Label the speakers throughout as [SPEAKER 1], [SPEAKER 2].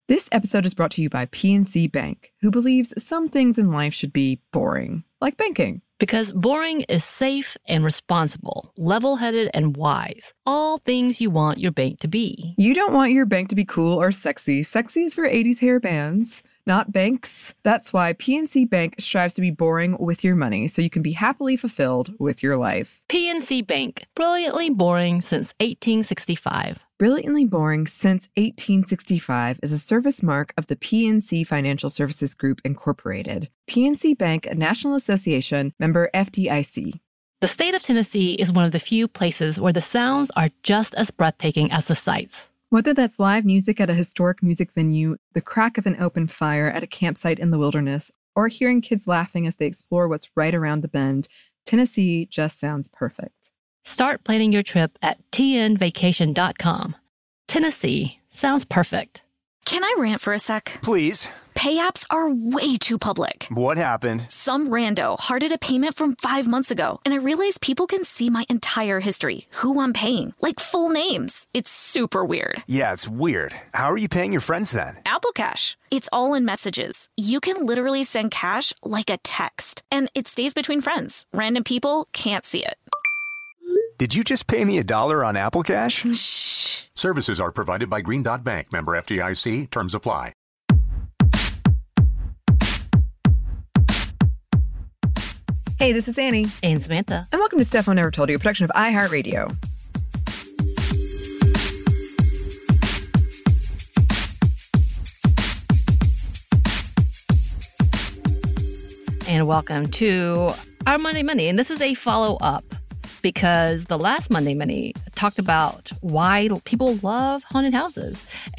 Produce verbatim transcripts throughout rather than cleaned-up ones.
[SPEAKER 1] This episode is brought to you by P N C Bank, who believes some things in life should be boring, like banking.
[SPEAKER 2] Because boring is safe and responsible, level-headed and wise. All things you want your bank to be.
[SPEAKER 1] You don't want your bank to be cool or sexy. Sexy is for eighties hair bands, not banks. That's why P N C Bank strives to be boring with your money, so you can be happily fulfilled with your life.
[SPEAKER 2] P N C Bank, brilliantly boring since eighteen sixty-five.
[SPEAKER 1] Brilliantly Boring Since eighteen sixty-five is a service mark of the P N C Financial Services Group, Incorporated. P N C Bank, a National Association, member F D I C.
[SPEAKER 2] The state of Tennessee is one of the few places where the sounds are just as breathtaking as the sights.
[SPEAKER 1] Whether that's live music at a historic music venue, the crack of an open fire at a campsite in the wilderness, or hearing kids laughing as they explore what's right around the bend, Tennessee just sounds perfect.
[SPEAKER 2] Start planning your trip at T N vacation dot com. Tennessee sounds perfect.
[SPEAKER 3] Can I rant for a sec?
[SPEAKER 4] Please.
[SPEAKER 3] Pay apps are way too public.
[SPEAKER 4] What happened?
[SPEAKER 3] Some rando hearted a payment from five months ago, and I realized people can see my entire history, who I'm paying, like full names. It's super weird.
[SPEAKER 4] Yeah, it's weird. How are you paying your friends then?
[SPEAKER 3] Apple Cash. It's all in messages. You can literally send cash like a text, and it stays between friends. Random people can't see it.
[SPEAKER 4] Did you just pay me a dollar on Apple Cash?
[SPEAKER 3] Shh.
[SPEAKER 5] Services are provided by Green Dot Bank, member F D I C. Terms apply.
[SPEAKER 1] Hey, this is Annie.
[SPEAKER 2] And Samantha.
[SPEAKER 1] And welcome to Stuff I Never Told You, a production of iHeartRadio.
[SPEAKER 2] And welcome to our Monday Money. And this is a follow-up because the last Monday Money talked about why people love haunted houses.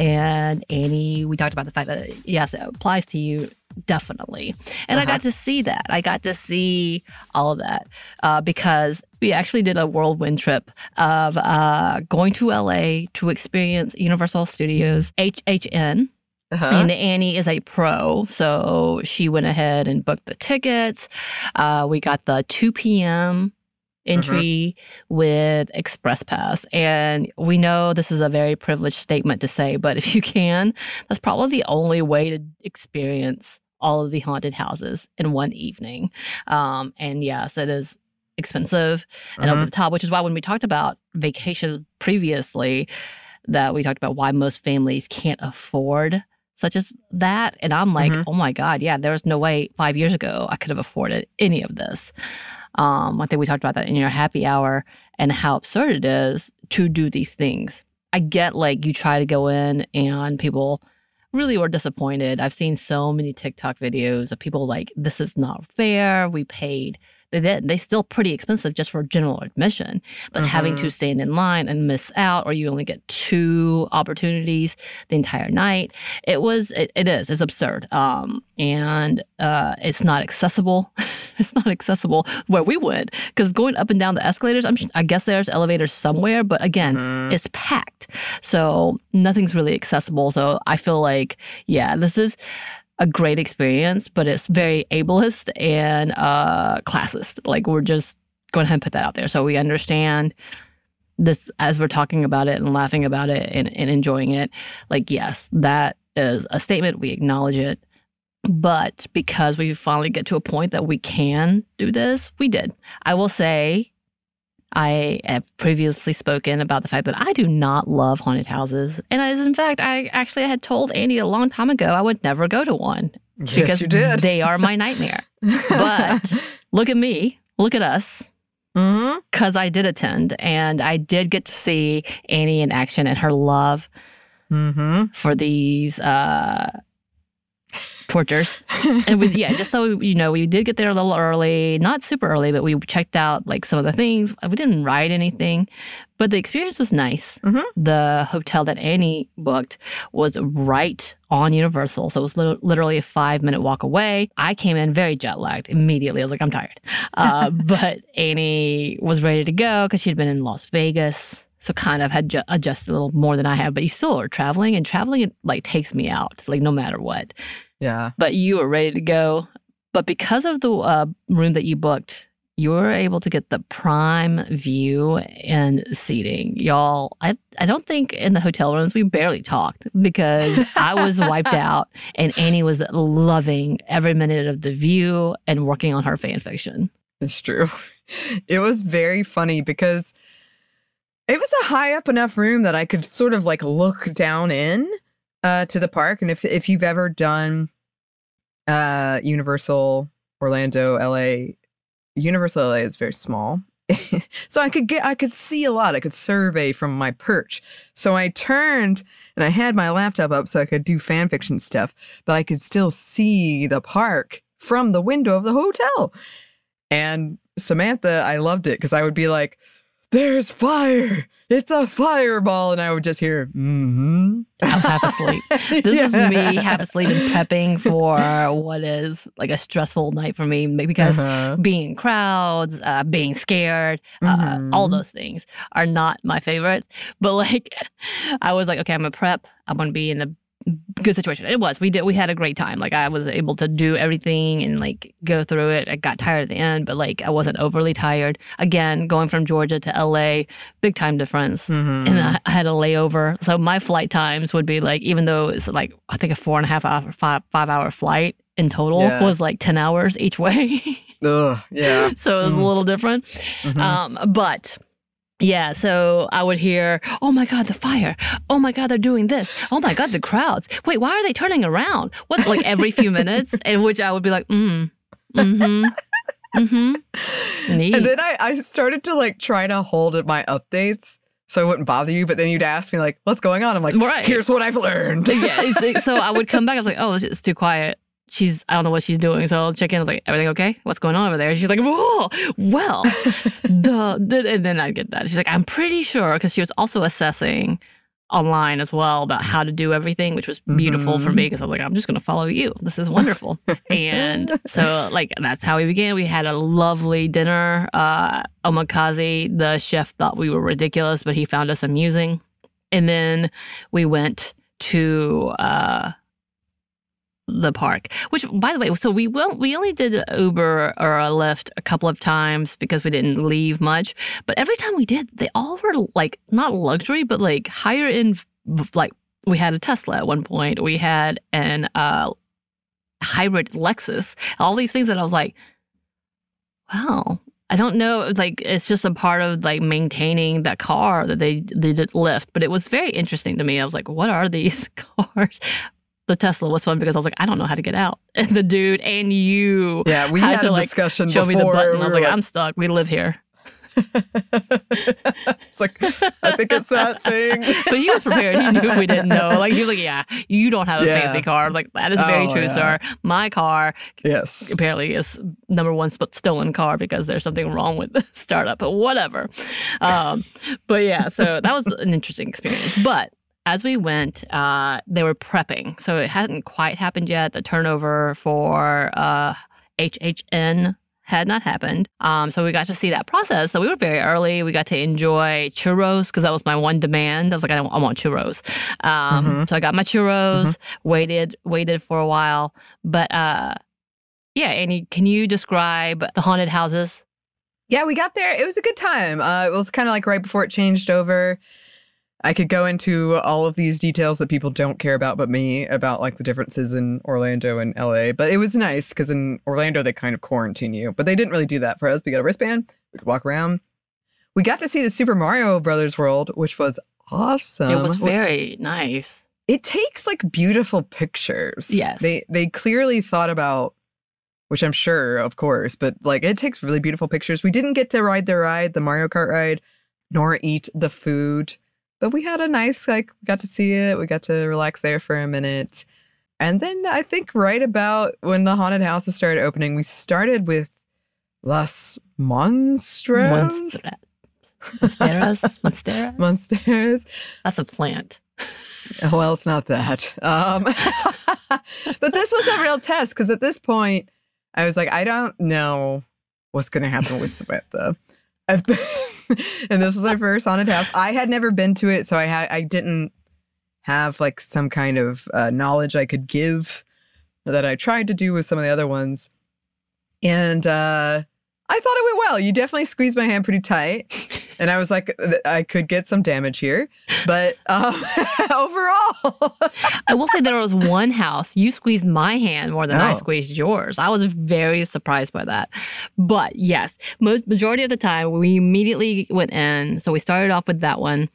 [SPEAKER 2] And Annie, we talked about the fact that, yes, it applies to you, definitely. And uh-huh. I got to see that. I got to see all of that uh, because we actually did a whirlwind trip of uh, going to L A to experience Universal Studios H H N. Uh-huh. And Annie is a pro, so she went ahead and booked the tickets. Uh, we got the two p.m. entry mm-hmm. with Express Pass. And we know this is a very privileged statement to say, but if you can, that's probably the only way to experience all of the haunted houses in one evening. Um, and yes, it is expensive and mm-hmm. over the top, which is why when we talked about vacation previously, that we talked about why most families can't afford such as that. And I'm like, mm-hmm. oh my God, yeah, there was no way five years ago I could have afforded any of this. Um, I think we talked about that in your happy hour and how absurd it is to do these things. I get like you try to go in and people really were disappointed. I've seen so many TikTok videos of people like, this is not fair. We paid. They did. They still pretty expensive just for general admission, but mm-hmm. having to stand in line and miss out, or you only get two opportunities the entire night. It was, it, it is, it's absurd. Um, and uh, it's not accessible. It's not accessible where we went because going up and down the escalators, I'm, I guess there's elevators somewhere, but again, mm-hmm. it's packed. So nothing's really accessible. So I feel like, yeah, this is a great experience, but it's very ableist and uh, classist. Like we're just going ahead and put that out there. So we understand this as we're talking about it and laughing about it and, and enjoying it. Like, yes, that is a statement. We acknowledge it. But because we finally get to a point that we can do this, we did. I will say, I have previously spoken about the fact that I do not love haunted houses. And as in fact, I actually had told Andy a long time ago I would never go to one.
[SPEAKER 1] Yes,
[SPEAKER 2] because
[SPEAKER 1] you did.
[SPEAKER 2] They are my nightmare. But look at me. Look at us. Because mm-hmm. I did attend. And I did get to see Annie in action and her love mm-hmm. for these uh, tortures. And we, yeah, just so you know, we did get there a little early, not super early, but we checked out like some of the things. We didn't ride anything, but the experience was nice. Mm-hmm. The hotel that Annie booked was right on Universal, so it was li- literally a five minute walk away. I came in very jet lagged immediately. I was like, I'm tired. Uh, but Annie was ready to go because she'd been in Las Vegas. So kind of had ju- adjusted a little more than I have, but you still are traveling, and traveling like takes me out, like no matter what.
[SPEAKER 1] Yeah.
[SPEAKER 2] But you were ready to go. But because of the uh, room that you booked, you were able to get the prime view and seating. Y'all, I, I don't think in the hotel rooms we barely talked because I was wiped out and Annie was loving every minute of the view and working on her fan fiction.
[SPEAKER 1] It's true. It was very funny because it was a high up enough room that I could sort of like look down in uh, to the park. And if if you've ever done uh, Universal Orlando, L A, Universal L A is very small. So I could get, I could see a lot. I could survey from my perch. So I turned and I had my laptop up so I could do fan fiction stuff, but I could still see the park from the window of the hotel. And Samantha, I loved it because I would be like, there's fire. It's a fireball. And I would just hear, mm-hmm.
[SPEAKER 2] I was half asleep. This yeah. is me half asleep and prepping for what is like a stressful night for me because uh-huh. being in crowds, uh, being scared, mm-hmm. uh, all those things are not my favorite. But like, I was like, okay, I'm going to prep. I'm going to be in the good situation. It was. We did. We had a great time. Like I was able to do everything and like go through it. I got tired at the end, but like I wasn't overly tired. Again, going from Georgia to L A, big time difference. Mm-hmm. And I, I had a layover, so my flight times would be like, even though it's like I think a four and a half hour, five five hour flight in total yeah. was like ten hours each way.
[SPEAKER 1] Ugh, yeah.
[SPEAKER 2] So it was mm-hmm. a little different. Mm-hmm. Um, but. Yeah, so I would hear, oh my God, the fire. Oh my God, they're doing this. Oh my God, the crowds. Wait, why are they turning around? What, like every few minutes? In which I would be like, mm, mm-hmm, mm-hmm. Neat.
[SPEAKER 1] And then I, I started to like try to hold at my updates so I wouldn't bother you. But then you'd ask me like, what's going on? I'm like, right. Here's what I've learned.
[SPEAKER 2] Yeah, so I would come back. I was like, oh, it's too quiet. She's, I don't know what she's doing. So I'll check in. I was like, everything okay? What's going on over there? She's like, whoa, well, the, the, and then I'd get that. She's like, I'm pretty sure, because she was also assessing online as well about how to do everything, which was beautiful mm-hmm. for me because I was like, I'm just going to follow you. This is wonderful. And so like, that's how we began. We had a lovely dinner. Uh, Omakase, the chef, thought we were ridiculous, but he found us amusing. And then we went to, uh, the park, which by the way, so we will we only did Uber or a Lyft a couple of times because we didn't leave much, but every time we did, they all were like not luxury but like higher end. Like we had a Tesla at one point, we had an uh hybrid Lexus, all these things that I was like, wow, I don't know, it's like it's just a part of like maintaining that car that they they did Lyft. But it was very interesting to me. I was like, what are these cars? The Tesla was fun because I was like, I don't know how to get out. And the dude and you
[SPEAKER 1] yeah, we
[SPEAKER 2] had,
[SPEAKER 1] had
[SPEAKER 2] to
[SPEAKER 1] a
[SPEAKER 2] like
[SPEAKER 1] discussion
[SPEAKER 2] show
[SPEAKER 1] before.
[SPEAKER 2] me the button.
[SPEAKER 1] We
[SPEAKER 2] I was like,
[SPEAKER 1] like,
[SPEAKER 2] I'm stuck. We live here.
[SPEAKER 1] It's like, I think it's that thing.
[SPEAKER 2] But he was prepared. He knew we didn't know. Like he was like, yeah, you don't have a
[SPEAKER 1] yeah.
[SPEAKER 2] fancy car. I was like, that is very
[SPEAKER 1] oh,
[SPEAKER 2] true,
[SPEAKER 1] yeah.
[SPEAKER 2] sir. My car
[SPEAKER 1] yes.
[SPEAKER 2] apparently is number one stolen car because there's something wrong with the startup, but whatever. Um, but yeah, so that was an interesting experience. But as we went, uh, they were prepping. So it hadn't quite happened yet. The turnover for uh, H H N had not happened. Um, so we got to see that process. So we were very early. We got to enjoy churros because that was my one demand. I was like, I, I want churros. Um, mm-hmm. So I got my churros, mm-hmm. waited, waited for a while. But uh, yeah, Annie, can you describe the haunted houses?
[SPEAKER 1] Yeah, we got there. It was a good time. Uh, it was kind of like right before it changed over. I could go into all of these details that people don't care about but me, about like the differences in Orlando and L A. But it was nice because in Orlando, they kind of quarantine you. But they didn't really do that for us. We got a wristband. We could walk around. We got to see the Super Mario Brothers world, which was awesome.
[SPEAKER 2] It was very nice.
[SPEAKER 1] It takes like beautiful pictures.
[SPEAKER 2] Yes.
[SPEAKER 1] They, they clearly thought about, which I'm sure, of course, but like it takes really beautiful pictures. We didn't get to ride the ride, the Mario Kart ride, nor eat the food. But we had a nice, like, we got to see it. We got to relax there for a minute. And then I think right about when the haunted houses started opening, we started with Las Monstras.
[SPEAKER 2] Monstras. Monsteras? Monsteras?
[SPEAKER 1] Monsteras.
[SPEAKER 2] That's a plant.
[SPEAKER 1] Well, it's not that. Um, but this was a real test because at this point, I was like, I don't know what's going to happen with Samantha. I've been, and this was our first haunted house. I had never been to it, so I had I didn't have like some kind of uh, knowledge I could give that I tried to do with some of the other ones. And uh, I thought it went well. You definitely squeezed my hand pretty tight. And I was like, I could get some damage here. But um, overall.
[SPEAKER 2] I will say there was one house, you squeezed my hand more than
[SPEAKER 1] oh.
[SPEAKER 2] I squeezed yours. I was very surprised by that. But yes, most majority of the time, we immediately went in. So we started off with that one.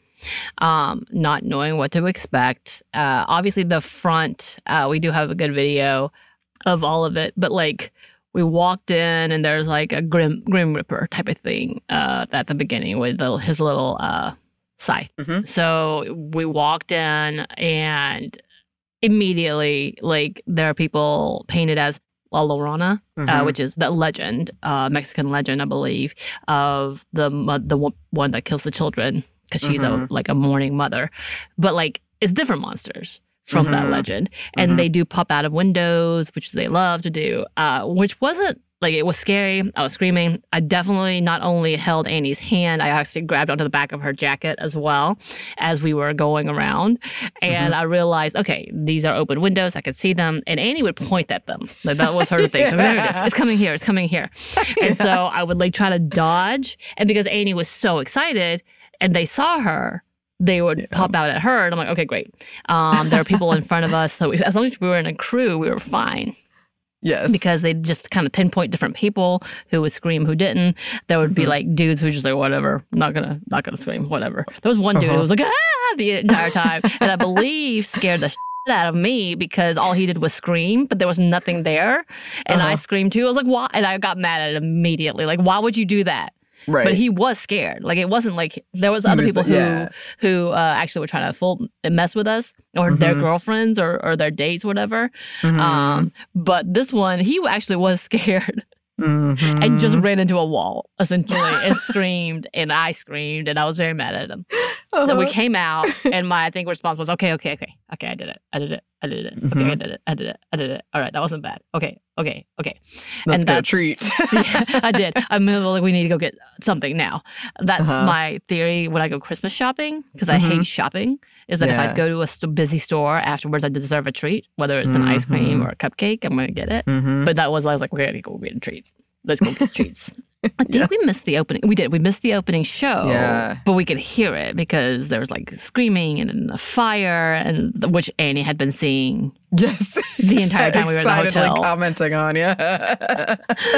[SPEAKER 2] Um, not knowing what to expect. Uh, obviously, the front, uh, we do have a good video of all of it. But like, we walked in and there's like a Grim Grim Reaper type of thing uh, at the beginning with the, his little uh, scythe. Mm-hmm. So we walked in and immediately, like, there are people painted as La Llorona, mm-hmm. uh, which is the legend, uh, Mexican legend, I believe, of the the one that kills the children because she's mm-hmm. a like a mourning mother. But like, it's different monsters from mm-hmm. that legend. And mm-hmm. they do pop out of windows, which they love to do, uh, which wasn't, like, it was scary. I was screaming. I definitely not only held Annie's hand, I actually grabbed onto the back of her jacket as well as we were going around. And mm-hmm. I realized, okay, these are open windows. I could see them. And Annie would point at them. Like, that was her thing. So there it is. It's coming here. It's coming here. Yeah. And so I would, like, try to dodge. And because Annie was so excited and they saw her, they would yeah. pop out at her. And I'm like, okay, great. Um, there are people in front of us. So we, as long as we were in a crew, we were fine.
[SPEAKER 1] Yes.
[SPEAKER 2] Because they just kind of pinpoint different people who would scream, who didn't. There would be mm-hmm. like dudes who just like, whatever, not gonna, not gonna scream, whatever. There was one dude uh-huh. who was like, ah, the entire time. And I believe scared the shit out of me because all he did was scream, but there was nothing there. And uh-huh. I screamed too. I was like, why? And I got mad at it immediately. Like, why would you do that?
[SPEAKER 1] Right.
[SPEAKER 2] But he was scared. Like, it wasn't like there was other was, people who
[SPEAKER 1] yeah.
[SPEAKER 2] who uh, actually were trying to full mess with us or mm-hmm. their girlfriends or, or their dates, whatever. Mm-hmm. Um, but this one, he actually was scared mm-hmm. and just ran into a wall, essentially, and screamed. And I screamed, and I was very mad at him. Uh-huh. So we came out, and my, I think, response was, okay, okay, okay. Okay, I did it. I did it. I did it.
[SPEAKER 1] Mm-hmm.
[SPEAKER 2] Okay, I did it. I did it. I did it. All right, that wasn't bad. Okay, okay, okay.
[SPEAKER 1] Let's
[SPEAKER 2] and
[SPEAKER 1] get a treat.
[SPEAKER 2] Yeah, I did. I'm like, we need to go get something now. That's uh-huh. my theory when I go Christmas shopping, because I mm-hmm. hate shopping, is that yeah. if I go to a st- busy store afterwards, I deserve a treat, whether it's an mm-hmm. ice cream or a cupcake, I'm going to get it. Mm-hmm. But that was, I was like, we're going to go get a treat. Let's go get treats. I think yes. we missed the opening. We did. We missed the opening show.
[SPEAKER 1] Yeah. But
[SPEAKER 2] we could hear it because there was like screaming and the fire, and which Annie had been seeing.
[SPEAKER 1] Yes.
[SPEAKER 2] The entire time we were in the hotel.
[SPEAKER 1] Commenting on, yeah.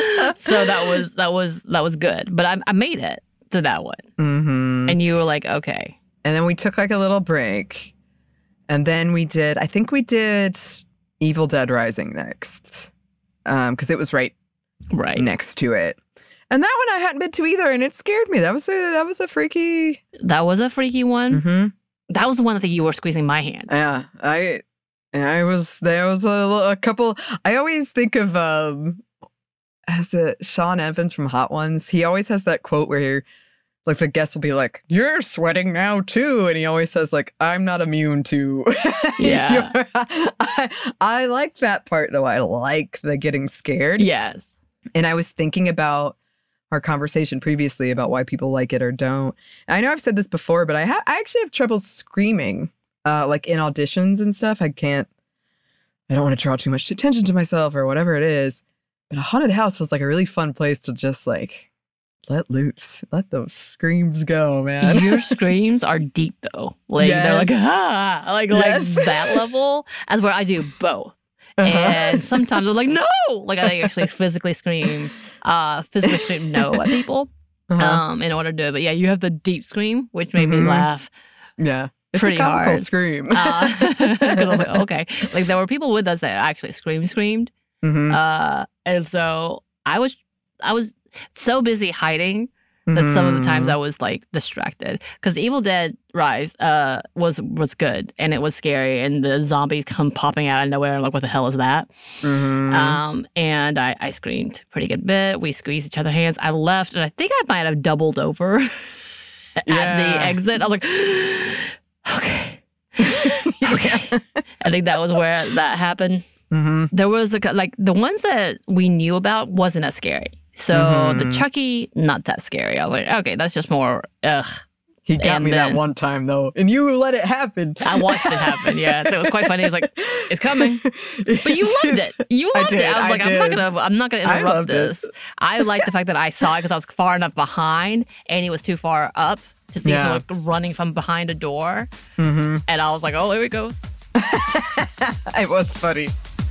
[SPEAKER 2] So that was that was that was good. But I, I made it to that one.
[SPEAKER 1] Mm-hmm.
[SPEAKER 2] And you were like, okay.
[SPEAKER 1] And then we took like a little break, and then we did. I think we did Evil Dead Rising next, um, because it was right,
[SPEAKER 2] right
[SPEAKER 1] next to it. And that one I hadn't been to either, and it scared me. That was a that was a freaky.
[SPEAKER 2] That was a freaky one.
[SPEAKER 1] Mm-hmm.
[SPEAKER 2] That was the one that you were squeezing my hand.
[SPEAKER 1] Yeah, I, and I was there was a, a couple. I always think of um, as a Sean Evans from Hot Ones. He always has that quote where you're, like, the guest will be like, "You're sweating now too," and he always says like, "I'm not immune to."
[SPEAKER 2] Yeah,
[SPEAKER 1] I, I like that part though. I like the getting scared.
[SPEAKER 2] Yes,
[SPEAKER 1] and I was thinking about our conversation previously about why people like it or don't. I know I've said this before, but I, ha- I actually have trouble screaming, uh, like in auditions and stuff. I can't, I don't want to draw too much attention to myself or whatever it is. But a haunted house feels like a really fun place to just like let loose, let those screams go, man.
[SPEAKER 2] Your screams are deep though. Like yes. They're like, ah, like, yes. like that level. As where I do both. Uh-huh. And sometimes I'm like, no, like I actually physically scream, uh, physically scream no at people, uh-huh. um, in order to do it. But yeah, you have the deep scream, which made mm-hmm. me laugh.
[SPEAKER 1] Yeah, it's
[SPEAKER 2] pretty
[SPEAKER 1] a comical
[SPEAKER 2] hard.
[SPEAKER 1] Scream.
[SPEAKER 2] Because uh, I was like, okay, like there were people with us that actually scream, screamed, mm-hmm. uh, and so I was, I was so busy hiding. That mm-hmm. some of the times I was like distracted because Evil Dead Rise uh, was was good and it was scary and the zombies come popping out of nowhere and like, what the hell is that? Mm-hmm. Um, and I, I screamed a pretty good bit. We squeezed each other's hands. I left and I think I might have doubled over at
[SPEAKER 1] yeah.
[SPEAKER 2] the exit. I was like, okay, okay. I think that was where that happened. Mm-hmm. There was a, like the ones that we knew about wasn't as scary. So mm-hmm. the Chucky, not that scary. I was like, okay, that's just more, ugh,
[SPEAKER 1] He got
[SPEAKER 2] And
[SPEAKER 1] me
[SPEAKER 2] then-
[SPEAKER 1] that one time, though. And you let it happen.
[SPEAKER 2] I watched it happen. Yeah, so it was quite funny. He was like, "It's coming," but you loved it. You
[SPEAKER 1] I
[SPEAKER 2] loved
[SPEAKER 1] did,
[SPEAKER 2] it. I was
[SPEAKER 1] I
[SPEAKER 2] like, "I'm not
[SPEAKER 1] did.
[SPEAKER 2] gonna, I'm not gonna
[SPEAKER 1] I
[SPEAKER 2] interrupt
[SPEAKER 1] loved it.
[SPEAKER 2] this." I liked the fact that I saw it because I was far enough behind, and he was too far up to see
[SPEAKER 1] Yeah.
[SPEAKER 2] someone running from behind a door.
[SPEAKER 1] Mm-hmm.
[SPEAKER 2] And I was like, "Oh, here he goes."
[SPEAKER 1] It was funny.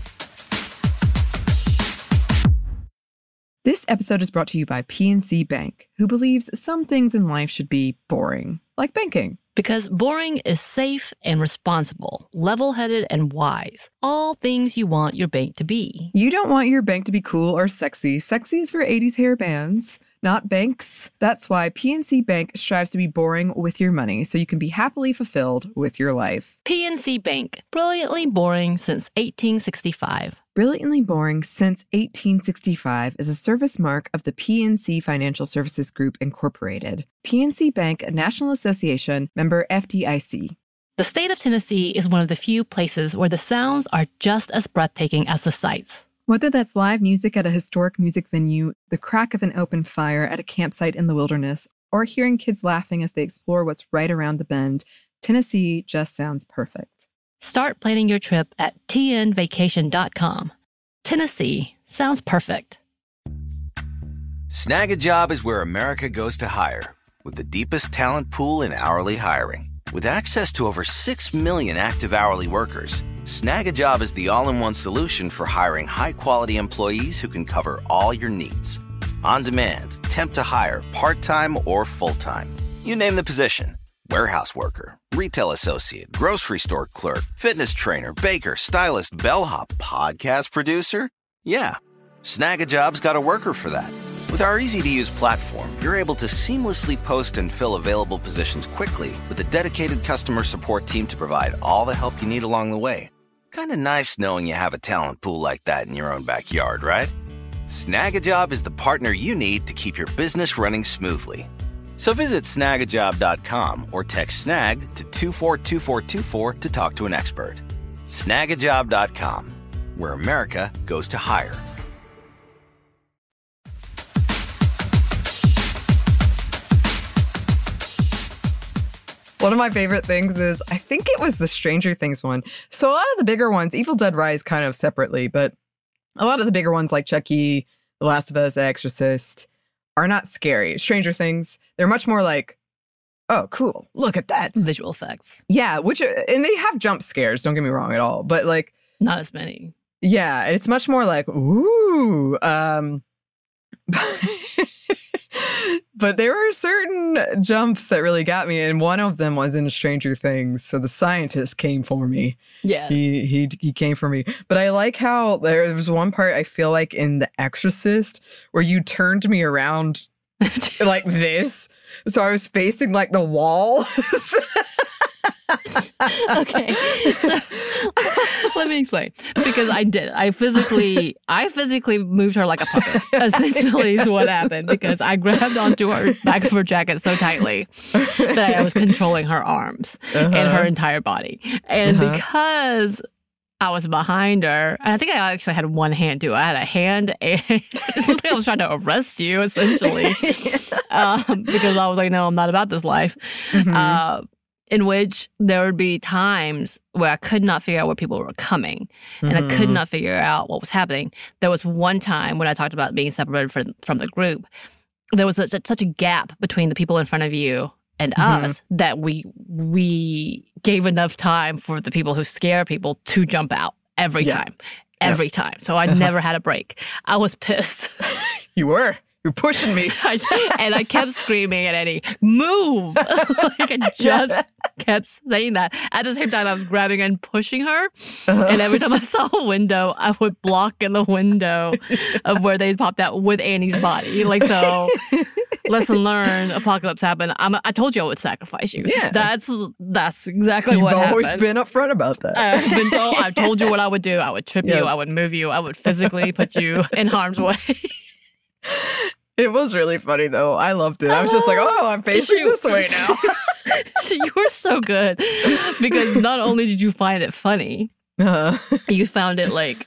[SPEAKER 1] This episode is brought to you by P N C Bank, who believes some things in life should be boring, like banking.
[SPEAKER 2] Because boring is safe and responsible, level-headed and wise. All things you want your bank to be.
[SPEAKER 1] You don't want your bank to be cool or sexy. Sexy is for eighties hair bands, not banks. That's why P N C Bank strives to be boring with your money so you can be happily fulfilled with your life.
[SPEAKER 2] P N C Bank, brilliantly boring since eighteen sixty-five.
[SPEAKER 1] Brilliantly Boring Since eighteen sixty-five is a service mark of the P N C Financial Services Group, Incorporated. P N C Bank, a National Association, member F D I C.
[SPEAKER 2] The state of Tennessee is one of the few places where the sounds are just as breathtaking as the sights.
[SPEAKER 1] Whether that's live music at a historic music venue, the crack of an open fire at a campsite in the wilderness, or hearing kids laughing as they explore what's right around the bend, Tennessee just sounds perfect.
[SPEAKER 2] Start planning your trip at T N vacation dot com. Tennessee sounds perfect.
[SPEAKER 6] Snag a Job is where America goes to hire, with the deepest talent pool in hourly hiring. With access to over six million active hourly workers, Snag a Job is the all-in-one solution for hiring high-quality employees who can cover all your needs. On demand, temp to hire, part-time or full-time. You name the position. Warehouse worker, retail associate, grocery store clerk, fitness trainer, baker, stylist, bellhop, podcast producer. Yeah, Snag a Job's got a worker for that. With our easy-to-use platform, you're able to seamlessly post and fill available positions quickly with a dedicated customer support team to provide all the help you need along the way. Kind of nice knowing you have a talent pool like that in your own backyard, right? Snag a Job is the partner you need to keep your business running smoothly. So visit snag a job dot com or text snag to two four two four two four to talk to an expert. snag a job dot com, where America goes to hire.
[SPEAKER 1] One of my favorite things is, I think it was the Stranger Things one. So a lot of the bigger ones, Evil Dead Rise kind of separately, but a lot of the bigger ones like Chucky, The Last of Us, The Exorcist, are not scary. Stranger Things, they're much more like, oh, cool, look at that.
[SPEAKER 2] Visual effects.
[SPEAKER 1] Yeah, which, and they have jump scares, don't get me wrong at all. But like,
[SPEAKER 2] Not as many.
[SPEAKER 1] yeah, it's much more like, ooh. Um, but there were certain jumps that really got me. And one of them was in Stranger Things. So the scientist came for me.
[SPEAKER 2] Yes.
[SPEAKER 1] He, he he came for me. But I like how there was one part I feel like in The Exorcist where you turned me around like this. So I was facing like the wall.
[SPEAKER 2] Okay. So, let me explain. Because I did. I physically I physically moved her like a puppet. Essentially is what happened. Because I grabbed onto her back of her jacket so tightly that I was controlling her arms
[SPEAKER 1] Uh-huh.
[SPEAKER 2] and her entire body. And
[SPEAKER 1] Uh-huh.
[SPEAKER 2] because I was behind her, and I think I actually had one hand too. I had a hand and it looked like I was trying to arrest you, essentially. um, because I was like, no, I'm not about this life.
[SPEAKER 1] Mhm.
[SPEAKER 2] Uh, in which there would be times where I could not figure out where people were coming, and I could
[SPEAKER 1] Mhm.
[SPEAKER 2] not figure out what was happening. There was one time when I talked about being separated from, from the group, there was such a, such a gap between the people in front of you and
[SPEAKER 1] Mhm.
[SPEAKER 2] us that we we gave enough time for the people who scare people to jump out every
[SPEAKER 1] Yeah.
[SPEAKER 2] time, every time. So I
[SPEAKER 1] Uh-huh.
[SPEAKER 2] never had a break. I was pissed.
[SPEAKER 1] You were. You're pushing me.
[SPEAKER 2] I, and I kept screaming at Eddie, move! Like I just kept saying that. At the same time, I was grabbing and pushing her.
[SPEAKER 1] Uh-huh.
[SPEAKER 2] And every time I saw a window, I would block in the window of where they popped out with Annie's body. Like, so, lesson learned, apocalypse happened. I'm, I told you I would sacrifice you.
[SPEAKER 1] Yeah.
[SPEAKER 2] That's that's exactly
[SPEAKER 1] You've
[SPEAKER 2] what
[SPEAKER 1] always
[SPEAKER 2] happened.
[SPEAKER 1] been upfront about that.
[SPEAKER 2] I've been told, I told you what I would do. I would trip
[SPEAKER 1] Yes.
[SPEAKER 2] you. I would move you. I would physically put you in harm's way.
[SPEAKER 1] It was really funny, though. I loved it. I was just like, oh, I'm facing
[SPEAKER 2] You-
[SPEAKER 1] this way now.
[SPEAKER 2] You were so good because not only did you find it funny,
[SPEAKER 1] Uh,
[SPEAKER 2] you found it like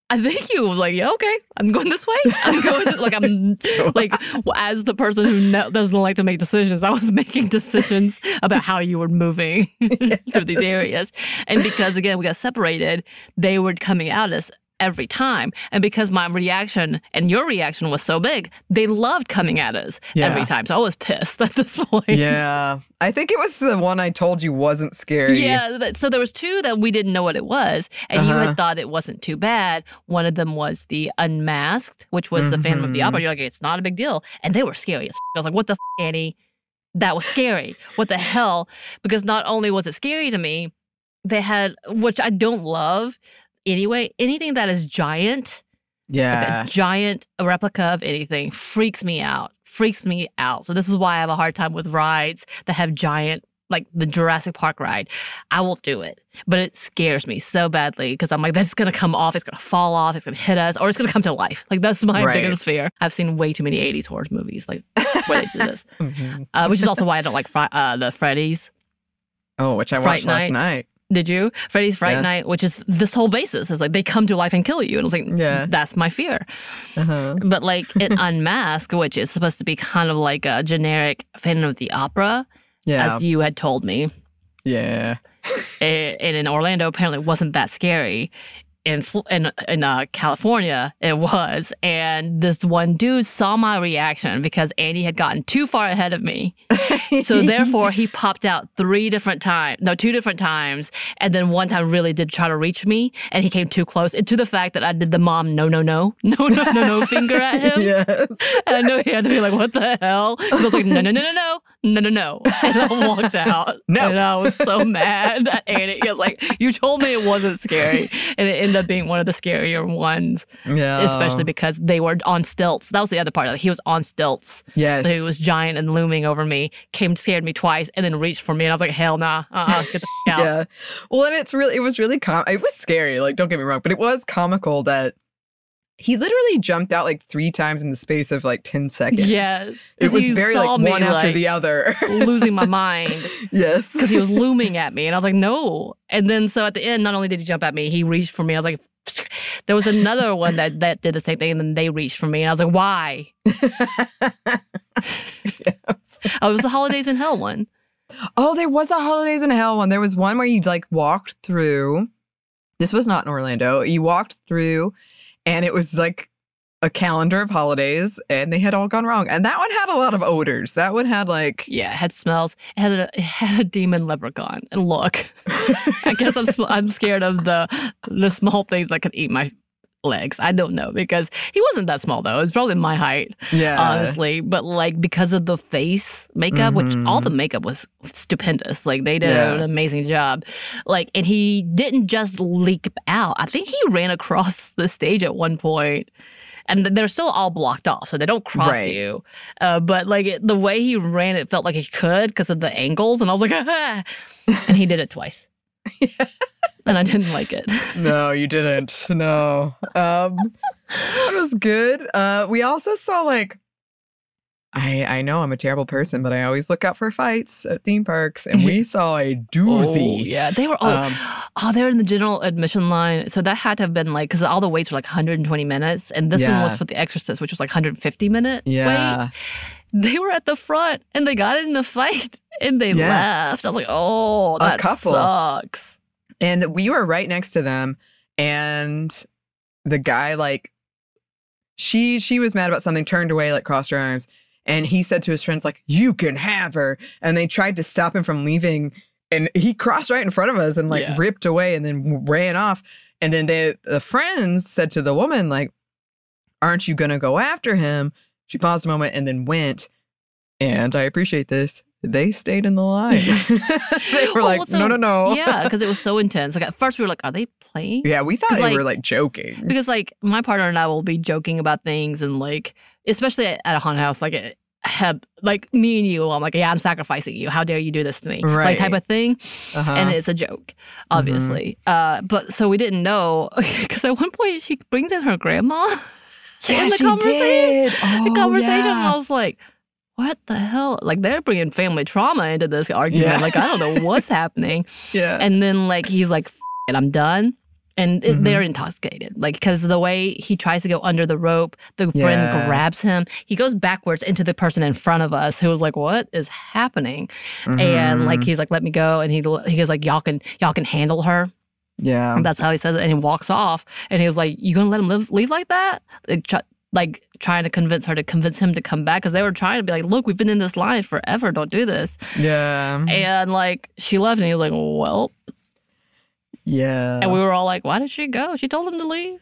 [SPEAKER 2] I think you were like, yeah, okay, I'm going this way. I'm going this, like I'm
[SPEAKER 1] So-
[SPEAKER 2] like as the person who no, doesn't like to make decisions, I was making decisions about how you were moving through these areas. And because again we got separated, they were coming at us every time. And because my reaction and your reaction was so big, they loved coming at us
[SPEAKER 1] Yeah.
[SPEAKER 2] every time. So I was pissed at this point.
[SPEAKER 1] Yeah. I think it was the one I told you wasn't scary.
[SPEAKER 2] Yeah, that- so there was two that we didn't know what it was, and you
[SPEAKER 1] Uh-huh.
[SPEAKER 2] had thought it wasn't too bad. One of them was the Unmasked, which was the Phantom of the
[SPEAKER 1] Mhm.
[SPEAKER 2] Opera. You're like, it's not a big deal, and they were scary as f- I was like, what the f- Annie? That was scary. What the hell? Because not only was it scary to me, they had, which I don't love anyway, anything that is giant, like
[SPEAKER 1] Yeah.
[SPEAKER 2] a giant replica of anything freaks me out. Freaks me out. So this is why I have a hard time with rides that have giant, like the Jurassic Park ride. I will do it, but it scares me so badly because I'm like, that's gonna come off. It's gonna fall off. It's gonna hit us, or it's gonna come to life. Like that's my
[SPEAKER 1] Right.
[SPEAKER 2] biggest fear. I've seen way too many eighties horror movies, like where they do this,
[SPEAKER 1] Mhm.
[SPEAKER 2] uh, which is also why I don't like fri- uh, the Freddy's.
[SPEAKER 1] Oh, which I
[SPEAKER 2] Fright
[SPEAKER 1] watched last
[SPEAKER 2] Night.
[SPEAKER 1] night.
[SPEAKER 2] Did you? Freddy's Fright
[SPEAKER 1] Yeah.
[SPEAKER 2] Night, which is this whole basis is like they come to life and kill you, and I was like,
[SPEAKER 1] Yeah.
[SPEAKER 2] that's my fear.
[SPEAKER 1] Uh-huh.
[SPEAKER 2] But like in Unmasked, which is supposed to be kind of like a generic Phantom of the Opera,
[SPEAKER 1] Yeah.
[SPEAKER 2] as you had told me,
[SPEAKER 1] Yeah.
[SPEAKER 2] eh, and in Orlando apparently it wasn't that scary. In Fl- in in uh, California, it was, and this one dude saw my reaction because Andy had gotten too far ahead of me. So therefore, he popped out three different times, no, two different times, and then one time really did try to reach me, and he came too close. And to the fact that I did the mom no no no no no no no finger at him,
[SPEAKER 1] Yes.
[SPEAKER 2] and I know he had to be like, "What the hell?" 'Cause I was like, "No no no no no no no no," and I walked out.
[SPEAKER 1] No.
[SPEAKER 2] And I was so mad at Andy. He was like, "You told me it wasn't scary," and it ended up being one of the scarier ones,
[SPEAKER 1] Yeah.
[SPEAKER 2] especially because they were on stilts. That was the other part. Like he was on stilts.
[SPEAKER 1] Yes.
[SPEAKER 2] So he was giant and looming over me, came scared me twice, and then reached for me. And I was like, hell nah. Uh-uh, get the f- out.
[SPEAKER 1] Yeah. Well, and it's really, it was really, com- it was scary. Like, don't get me wrong, but it was comical that he literally jumped out like three times in the space of like ten seconds.
[SPEAKER 2] Yes.
[SPEAKER 1] It
[SPEAKER 2] 'Cause
[SPEAKER 1] was
[SPEAKER 2] he
[SPEAKER 1] very
[SPEAKER 2] saw
[SPEAKER 1] like
[SPEAKER 2] me,
[SPEAKER 1] one after
[SPEAKER 2] like,
[SPEAKER 1] the other.
[SPEAKER 2] losing my mind
[SPEAKER 1] Yes.
[SPEAKER 2] because he was looming at me. And I was like, no. And then so at the end, not only did he jump at me, he reached for me. I was like, there was another one that, that did the same thing, and then they reached for me. And I was like, why?
[SPEAKER 1] Yes.
[SPEAKER 2] Oh, it was the Holidays in Hell one.
[SPEAKER 1] Oh, there was a Holidays in Hell one. There was one where you like walked through. This was not in Orlando. You walked through, and it was like a calendar of holidays, and they had all gone wrong. And that one had a lot of odors. That one had like,
[SPEAKER 2] Yeah, it had smells. It had a, it had a demon leprechaun. And look, I guess I'm sm- I'm scared of the the small things that could eat my legs. I don't know because he wasn't that small though. It's probably my height,
[SPEAKER 1] yeah,
[SPEAKER 2] honestly. But like because of the face makeup, which
[SPEAKER 1] Mhm.
[SPEAKER 2] all the makeup was stupendous. Like they did
[SPEAKER 1] Yeah.
[SPEAKER 2] an amazing job. Like and he didn't just leap out. I think he ran across the stage at one point. And they're still all blocked off, so they don't cross
[SPEAKER 1] Right.
[SPEAKER 2] you. Uh, but like it, the way he ran, it felt like he could because of the angles, and I was like, ah! And he did it twice, and I didn't like it.
[SPEAKER 1] No, you didn't. No. Um, it was good. Uh, we also saw like, I I know I'm a terrible person, but I always look out for fights at theme parks, and we saw a
[SPEAKER 2] Oh,
[SPEAKER 1] doozy.
[SPEAKER 2] yeah, they were. Oh,
[SPEAKER 1] Um,
[SPEAKER 2] oh, they were in the general admission line, so that had to have been like because all the waits were like one hundred twenty minutes, and this one
[SPEAKER 1] Yeah.
[SPEAKER 2] was for The Exorcist, which was like one hundred fifty minute
[SPEAKER 1] Yeah.
[SPEAKER 2] wait. They were at the front, and they got in a fight, and they
[SPEAKER 1] Yeah.
[SPEAKER 2] left. I was like, oh,
[SPEAKER 1] A
[SPEAKER 2] that
[SPEAKER 1] couple.
[SPEAKER 2] sucks.
[SPEAKER 1] And we were right next to them, and the guy like, she she was mad about something, turned away, like crossed her arms, and he said to his friends like, "You can have her," and they tried to stop him from leaving, and he crossed right in front of us and like
[SPEAKER 2] Yeah.
[SPEAKER 1] ripped away and then ran off. And then they, the friends said to the woman like, "Aren't you gonna go after him?" She paused a moment and then went. And I appreciate this. They stayed in the line. They were
[SPEAKER 2] Well,
[SPEAKER 1] like,
[SPEAKER 2] also-
[SPEAKER 1] "No, no, no."
[SPEAKER 2] Yeah, because it was so intense. Like at first we were like, are they playing?
[SPEAKER 1] Yeah, we thought
[SPEAKER 2] 'Cause,
[SPEAKER 1] they
[SPEAKER 2] like-
[SPEAKER 1] were like joking.
[SPEAKER 2] Because like my partner and I will be joking about things and like, especially at, at a haunted house, like it had like me and you, I'm like, yeah, I'm sacrificing you. How dare you do this to me?
[SPEAKER 1] Right.
[SPEAKER 2] Like type of thing.
[SPEAKER 1] Uh-huh.
[SPEAKER 2] And it's a joke, obviously. Uh, but so we didn't know because at one point she brings in her grandma
[SPEAKER 1] yeah,
[SPEAKER 2] in the
[SPEAKER 1] she
[SPEAKER 2] conversation.
[SPEAKER 1] did.
[SPEAKER 2] The
[SPEAKER 1] Oh,
[SPEAKER 2] conversation.
[SPEAKER 1] yeah.
[SPEAKER 2] I was like, what the hell? Like they're bringing family trauma into this argument.
[SPEAKER 1] Yeah.
[SPEAKER 2] Like I don't know what's happening.
[SPEAKER 1] Yeah.
[SPEAKER 2] And then like he's like, "F- it, I'm done." And it,
[SPEAKER 1] Mhm.
[SPEAKER 2] they're intoxicated, like, because the way he tries to go under the rope, the
[SPEAKER 1] Yeah.
[SPEAKER 2] friend grabs him. He goes backwards into the person in front of us who was like, what is happening? And like,
[SPEAKER 1] Mhm.
[SPEAKER 2] he's like, let me go. And he he goes like, y'all can, y'all can handle her.
[SPEAKER 1] Yeah.
[SPEAKER 2] And that's how he says it. And he walks off. And he was like, you gonna let him live, leave like that? Like, try, like trying to convince her to convince him to come back. Because they were trying to be like, look, we've been in this line forever. Don't do this.
[SPEAKER 1] Yeah.
[SPEAKER 2] And like, she left. And he was like, well.
[SPEAKER 1] Yeah.
[SPEAKER 2] And we were all like, why did she go? She told him to leave.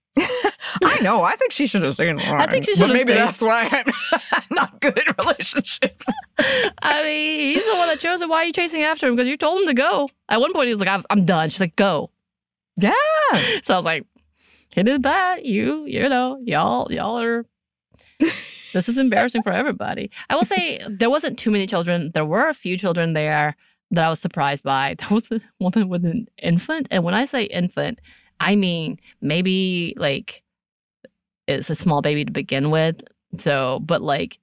[SPEAKER 1] I know. I think she should have stayed.
[SPEAKER 2] I think she
[SPEAKER 1] But
[SPEAKER 2] should've
[SPEAKER 1] maybe
[SPEAKER 2] stayed.
[SPEAKER 1] that's why I'm not good at relationships.
[SPEAKER 2] I mean, he's the one that chose it. Why are you chasing after him? Because you told him to go. At one point, he was like, I'm, I'm done. She's like, go.
[SPEAKER 1] Yeah.
[SPEAKER 2] So I was like, he did that. You, you know, y'all, y'all are, this is embarrassing for everybody. I will say there wasn't too many children. There were a few children there that I was surprised by. There was a woman with an infant. And when I say infant, I mean, maybe like it's a small baby to begin with. So, but like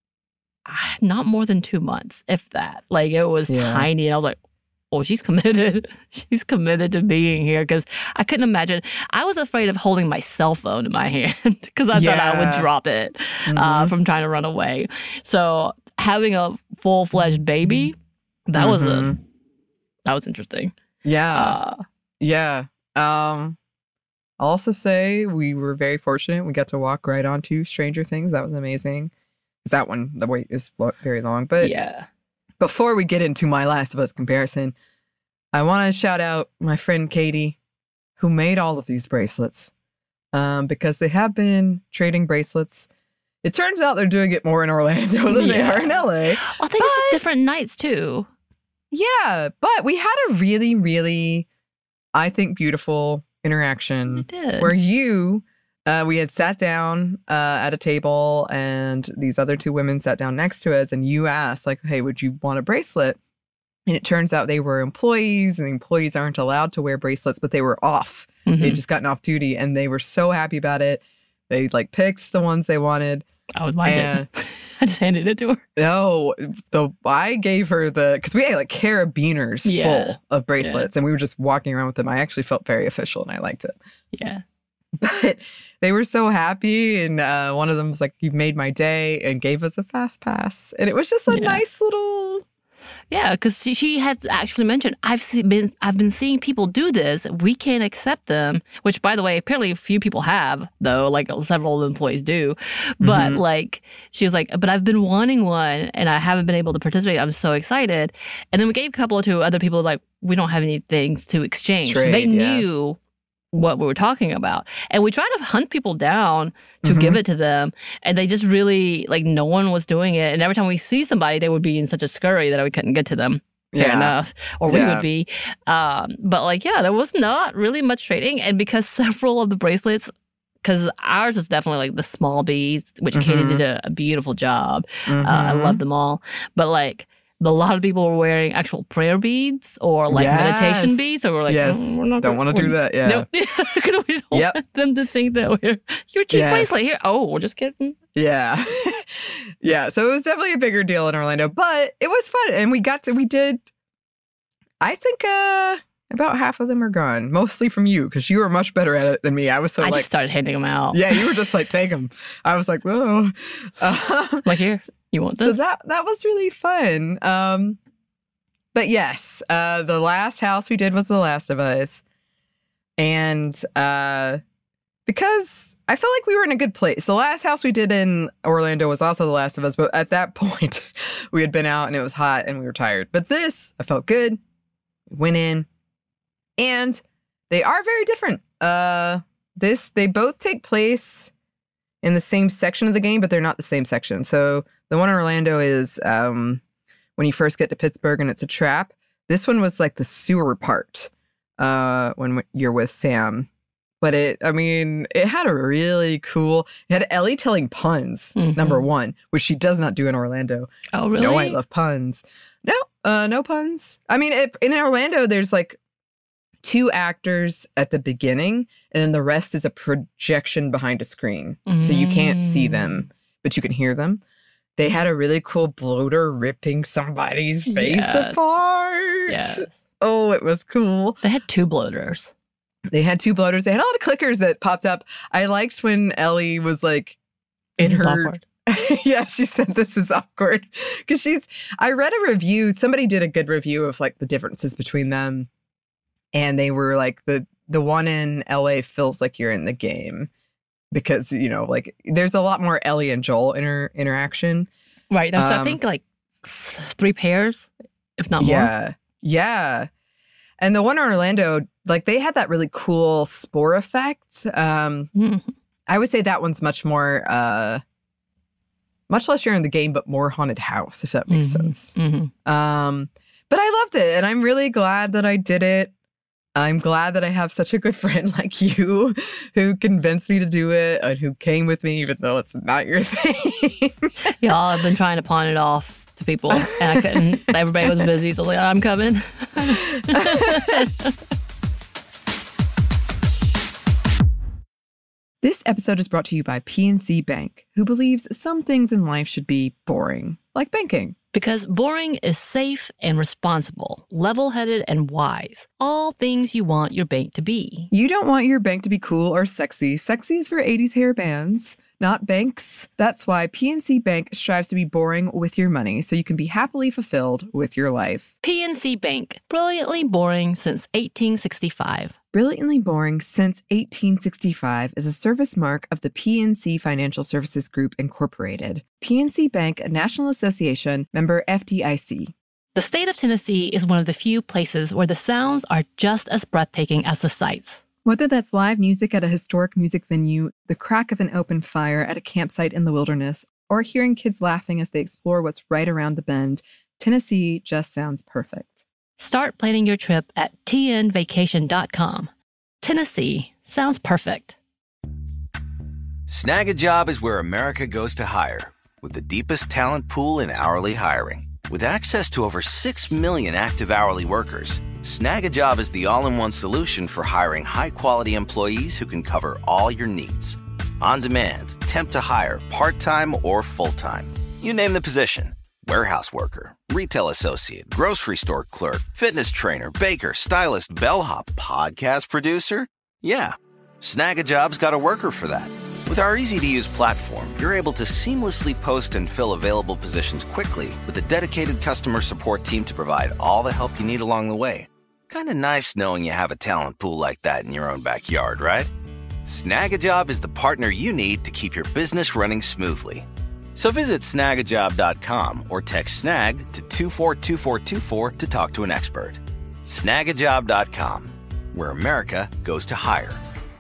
[SPEAKER 2] ah, not more than two months, if that. Like it was
[SPEAKER 1] Yeah.
[SPEAKER 2] tiny. And I was like, oh, she's committed. She's committed to being here because I couldn't imagine. I was afraid of holding my cell phone in my hand because I thought I would
[SPEAKER 1] Yeah.
[SPEAKER 2] drop it uh,
[SPEAKER 1] Mhm.
[SPEAKER 2] from trying to run away. So having a full fledged baby, that was a
[SPEAKER 1] Mhm.
[SPEAKER 2] that was interesting.
[SPEAKER 1] Yeah.
[SPEAKER 2] Uh,
[SPEAKER 1] Yeah. Um, I'll also say we were very fortunate. We got to walk right onto Stranger Things. That was amazing. 'Cause that one, the wait is lo- very long. But
[SPEAKER 2] yeah.
[SPEAKER 1] before we get into my Last of Us comparison, I want to shout out my friend Katie, who made all of these bracelets, um, because they have been trading bracelets. It turns out they're doing it more in Orlando than they
[SPEAKER 2] Yeah.
[SPEAKER 1] are in L A.
[SPEAKER 2] I think it's just different nights too.
[SPEAKER 1] Yeah, but we had a really, really, I think, beautiful interaction.
[SPEAKER 2] I did.
[SPEAKER 1] Where you, uh, we had sat down uh, at a table and these other two women sat down next to us and you asked, like, hey, would you want a bracelet? And it turns out they were employees and the employees aren't allowed to wear bracelets, but they were off.
[SPEAKER 2] Mhm.
[SPEAKER 1] They'd just gotten off duty and they were so happy about it. They like picked the ones they wanted.
[SPEAKER 2] I was minded.
[SPEAKER 1] and-
[SPEAKER 2] I just handed it to her.
[SPEAKER 1] No, the I gave her the because we had like carabiners
[SPEAKER 2] Yeah.
[SPEAKER 1] full of bracelets and we were just walking around with them. I actually felt very official and I liked it.
[SPEAKER 2] Yeah.
[SPEAKER 1] But they were so happy, and uh, one of them was like, "You've made my day," and gave us a fast pass, and it was just a
[SPEAKER 2] Yeah.
[SPEAKER 1] nice little.
[SPEAKER 2] Yeah, because she, she had actually mentioned I've see, been I've been seeing people do this. We can't accept them. Which, by the way, apparently a few people have, though. Like several employees do. But
[SPEAKER 1] Mhm.
[SPEAKER 2] like she was like, but I've been wanting one, and I haven't been able to participate. I'm so excited. And then we gave a couple to other people. Like we don't have any things to exchange. So they
[SPEAKER 1] Trade, yeah.
[SPEAKER 2] knew what we were talking about, and we tried to hunt people down to
[SPEAKER 1] Mhm.
[SPEAKER 2] give it to them, and they just really like no one was doing it. And every time we see somebody, they would be in such a scurry that we couldn't get to them. Fair
[SPEAKER 1] Yeah.
[SPEAKER 2] enough, or we
[SPEAKER 1] Yeah.
[SPEAKER 2] would be. Um, but like, yeah, there was not really much trading, and because several of the bracelets, because ours is definitely like the small beads, which Katie
[SPEAKER 1] Mhm.
[SPEAKER 2] did a, a beautiful job. Uh, I
[SPEAKER 1] Mhm.
[SPEAKER 2] love them all, but like. A lot of people were wearing actual prayer beads or like meditation
[SPEAKER 1] Yes.
[SPEAKER 2] beads. So we're like,
[SPEAKER 1] Yes.
[SPEAKER 2] "Mm, we're not
[SPEAKER 1] Don't
[SPEAKER 2] gonna-
[SPEAKER 1] want to do
[SPEAKER 2] we're-
[SPEAKER 1] that. Yeah.
[SPEAKER 2] Nope. Because we don't
[SPEAKER 1] Yep.
[SPEAKER 2] want them to think that we're your cheap
[SPEAKER 1] Yes.
[SPEAKER 2] bracelet here. Oh, we're just kidding.
[SPEAKER 1] Yeah. Yeah. So it was definitely a bigger deal in Orlando, but it was fun. And we got to, we did, I think uh, about half of them are gone, mostly from you, because you were much better at it than me. I was so
[SPEAKER 2] I
[SPEAKER 1] like,
[SPEAKER 2] just started handing them out.
[SPEAKER 1] yeah, you were just like, take them. I was like, whoa. Um,
[SPEAKER 2] Like here, you want
[SPEAKER 1] so
[SPEAKER 2] this?
[SPEAKER 1] that that was really fun. Um, but yes, uh, the last house we did was The Last of Us. And uh, because I felt like we were in a good place. The last house we did in Orlando was also The Last of Us, but at that point, we had been out and it was hot and we were tired. But this, I felt good. Went in, and they are very different. Uh, this they both take place in the same section of the game, but they're not the same section. So the one in Orlando is um, when you first get to Pittsburgh and it's a trap. This one was like the sewer part uh, when you're with Sam. But it, I mean, it had a really cool, it had Ellie telling puns,
[SPEAKER 2] Mhm.
[SPEAKER 1] number one, which she does not do in Orlando.
[SPEAKER 2] Oh, really?
[SPEAKER 1] No, I love puns. No, uh, no puns. I mean, it, in Orlando, there's like two actors at the beginning, and then the rest is a projection behind a screen. So you can't see them, but you can hear them. They had a really cool bloater ripping somebody's face
[SPEAKER 2] Yes.
[SPEAKER 1] apart.
[SPEAKER 2] Yes.
[SPEAKER 1] Oh, it was cool.
[SPEAKER 2] They had two bloaters.
[SPEAKER 1] They had two bloaters. They had a lot of clickers that popped up. I liked when Ellie was like in
[SPEAKER 2] This is
[SPEAKER 1] her.
[SPEAKER 2] awkward.
[SPEAKER 1] Yeah, she said this is awkward because she's. I read a review. Somebody did a good review of like the differences between them, and they were like the the one in L A feels like you're in the game because you know like there's a lot more Ellie and Joel inter interaction.
[SPEAKER 2] Right. There's, I
[SPEAKER 1] Um,
[SPEAKER 2] think, like s- three pairs, if not more.
[SPEAKER 1] Yeah, yeah. And the one in Orlando, like they had that really cool spore effect. Um,
[SPEAKER 2] Mhm.
[SPEAKER 1] I would say that one's much more, uh, much less you're in the game, but more haunted house, if that makes
[SPEAKER 2] Mhm.
[SPEAKER 1] sense.
[SPEAKER 2] Mhm.
[SPEAKER 1] Um, but I loved it, and I'm really glad that I did it. I'm glad that I have such a good friend like you who convinced me to do it and who came with me, even though it's not your thing.
[SPEAKER 2] Y'all have been trying to pawn it off to people, and I couldn't. Everybody was busy, so I was like, I'm coming.
[SPEAKER 1] This episode is brought to you by P N C Bank, who believes some things in life should be boring, like banking.
[SPEAKER 2] Because boring is safe and responsible, level-headed and wise. All things you want your bank to be.
[SPEAKER 1] You don't want your bank to be cool or sexy. Sexy is for eighties hair bands, not banks. That's why P N C Bank strives to be boring with your money so you can be happily fulfilled with your life.
[SPEAKER 2] P N C Bank, brilliantly boring since eighteen sixty-five.
[SPEAKER 1] Brilliantly Boring Since eighteen sixty-five is a service mark of the P N C Financial Services Group, Incorporated. P N C Bank, a National Association, member F D I C.
[SPEAKER 2] The state of Tennessee is one of the few places where the sounds are just as breathtaking as the sights.
[SPEAKER 1] Whether that's live music at a historic music venue, the crack of an open fire at a campsite in the wilderness, or hearing kids laughing as they explore what's right around the bend, Tennessee just sounds perfect.
[SPEAKER 2] Start planning your trip at T N vacation dot com. Tennessee sounds perfect.
[SPEAKER 6] Snag a Job is where America goes to hire, with the deepest talent pool in hourly hiring. With access to over six million active hourly workers, Snag a Job is the all-in-one solution for hiring high-quality employees who can cover all your needs. On demand, temp to hire, part-time or full-time. You name the position. Warehouse worker, retail associate, grocery store clerk, fitness trainer, baker, stylist, bellhop, podcast producer. Yeah, Snag a Job's got a worker for that. With our easy-to-use platform, you're able to seamlessly post and fill available positions quickly with a dedicated customer support team to provide all the help you need along the way. Kind of nice knowing you have a talent pool like that in your own backyard, right? Snag a Job is the partner you need to keep your business running smoothly. So visit snag a job dot com or text SNAG to two four two four two four to talk to an expert. snag a job dot com, where America goes to hire.